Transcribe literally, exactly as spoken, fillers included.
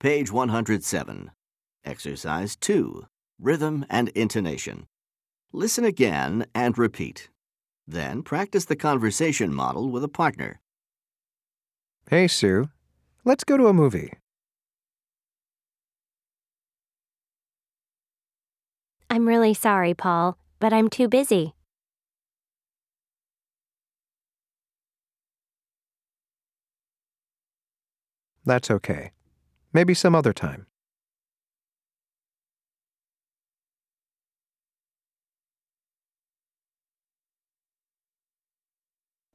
Page one hundred seven. Exercise two. Rhythm and intonation. Listen again and repeat. Then practice the conversation model with a partner. Hey, Sue. Let's go to a movie. I'm really sorry, Paul, but I'm too busy. That's okay. Maybe some other time.